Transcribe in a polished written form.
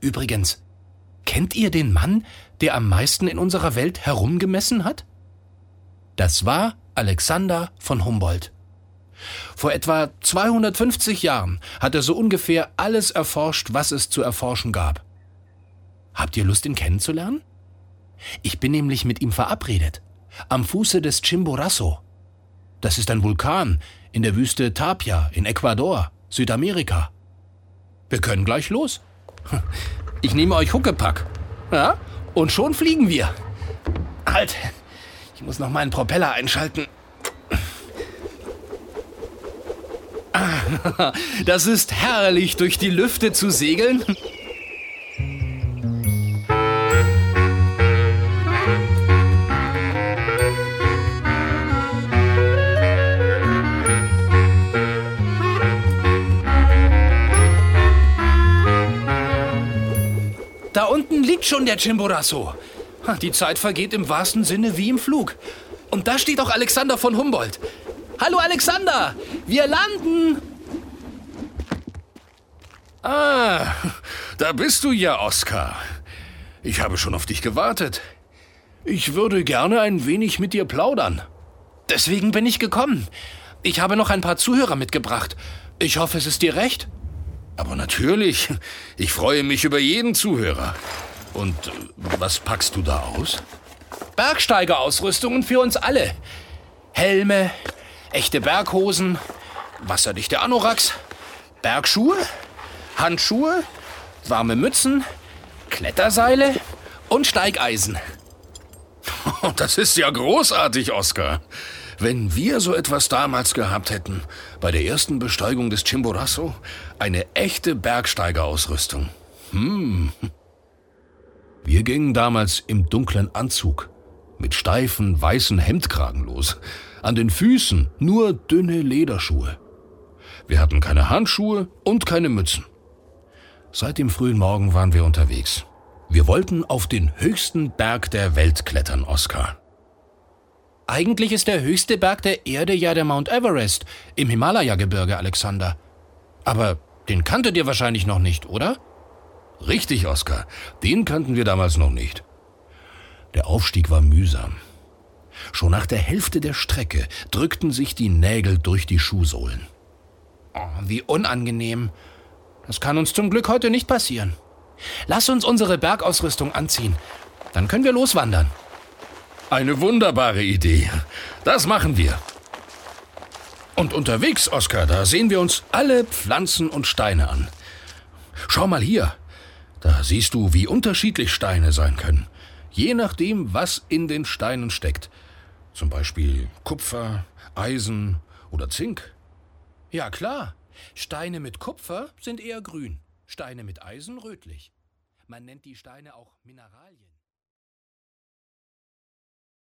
Übrigens, kennt ihr den Mann, der am meisten in unserer Welt herumgemessen hat? Das war Alexander von Humboldt. Vor etwa 250 Jahren hat er so ungefähr alles erforscht, was es zu erforschen gab. Habt ihr Lust, ihn kennenzulernen? Ich bin nämlich mit ihm verabredet, am Fuße des Chimborazo. Das ist ein Vulkan in der Wüste Tapia in Ecuador, Südamerika. Wir können gleich los. Ich nehme euch Huckepack. Ja? Und schon fliegen wir. Halt, ich muss noch meinen Propeller einschalten. Das ist herrlich, durch die Lüfte zu segeln. Da unten liegt schon der Chimborazo. Die Zeit vergeht im wahrsten Sinne wie im Flug. Und da steht auch Alexander von Humboldt. Hallo Alexander, wir landen! Ah, da bist du ja, Oskar. Ich habe schon auf dich gewartet. Ich würde gerne ein wenig mit dir plaudern. Deswegen bin ich gekommen. Ich habe noch ein paar Zuhörer mitgebracht. Ich hoffe, es ist dir recht. Aber natürlich, ich freue mich über jeden Zuhörer. Und was packst du da aus? Bergsteigerausrüstungen für uns alle. Helme, echte Berghosen, wasserdichte Anoraks, Bergschuhe, Handschuhe, warme Mützen, Kletterseile und Steigeisen. Das ist ja großartig, Oskar. Wenn wir so etwas damals gehabt hätten, bei der ersten Besteigung des Chimborazo, eine echte Bergsteigerausrüstung. Wir gingen damals im dunklen Anzug, mit steifen, weißen Hemdkragen los. An den Füßen nur dünne Lederschuhe. Wir hatten keine Handschuhe und keine Mützen. Seit dem frühen Morgen waren wir unterwegs. Wir wollten auf den höchsten Berg der Welt klettern, Oskar. Eigentlich ist der höchste Berg der Erde ja der Mount Everest im Himalaya-Gebirge, Alexander. Aber den kanntet ihr wahrscheinlich noch nicht, oder? Richtig, Oskar. Den kannten wir damals noch nicht. Der Aufstieg war mühsam. Schon nach der Hälfte der Strecke drückten sich die Nägel durch die Schuhsohlen. Oh, wie unangenehm. Das kann uns zum Glück heute nicht passieren. Lass uns unsere Bergausrüstung anziehen. Dann können wir loswandern. Eine wunderbare Idee. Das machen wir. Und unterwegs, Oskar, da sehen wir uns alle Pflanzen und Steine an. Schau mal hier. Da siehst du, wie unterschiedlich Steine sein können. Je nachdem, was in den Steinen steckt. Zum Beispiel Kupfer, Eisen oder Zink. Ja, klar. Steine mit Kupfer sind eher grün. Steine mit Eisen rötlich. Man nennt die Steine auch Mineralien.